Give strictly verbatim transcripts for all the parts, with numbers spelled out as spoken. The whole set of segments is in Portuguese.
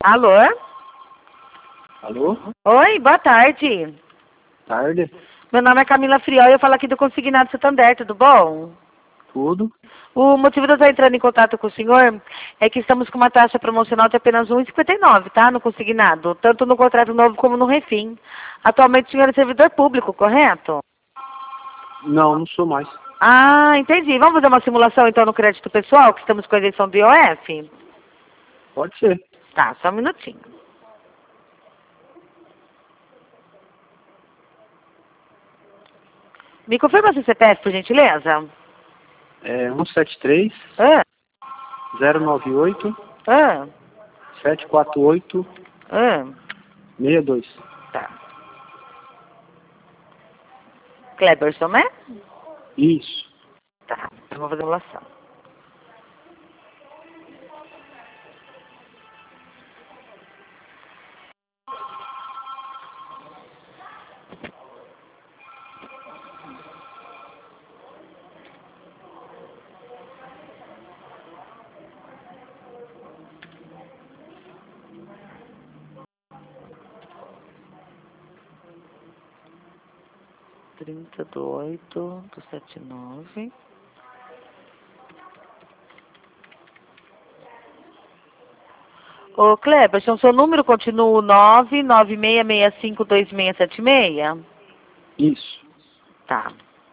Alô? Alô? Oi, boa tarde. Tarde. Meu nome é Camila Friol e eu falo aqui do Consignado Santander, tudo bom? Tudo. O motivo de eu estar entrando em contato com o senhor é que estamos com uma taxa promocional de apenas um real e cinquenta e nove centavos, tá? No consignado, tanto no contrato novo como no refim. Atualmente o senhor é servidor público, correto? Não, não sou mais. Ah, entendi. Vamos fazer uma simulação então no crédito pessoal, que estamos com a eleição do I O F? Pode ser. Tá, só um minutinho. Me confirma seu C P F, por gentileza? É um sete três, Ah, zero nove oito, ah, sete quatro oito, ah. seis dois. Tá. Cleberson, né? Isso. Tá, eu vou fazer a simulação. trinta do oito do setenta e nove. Ô, Cleberson, seu número continua o nove nove seis seis cinco dois seis sete seis? Isso. Tá.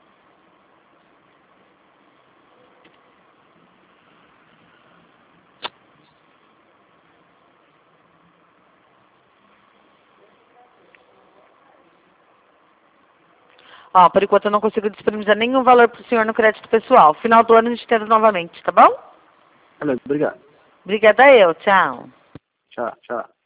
Ó, por enquanto eu não consigo disponibilizar nenhum valor pro senhor no crédito pessoal. Final do ano a gente tenta novamente, tá bom? Beleza, obrigado. Obrigada eu, tchau. Tchau, tchau.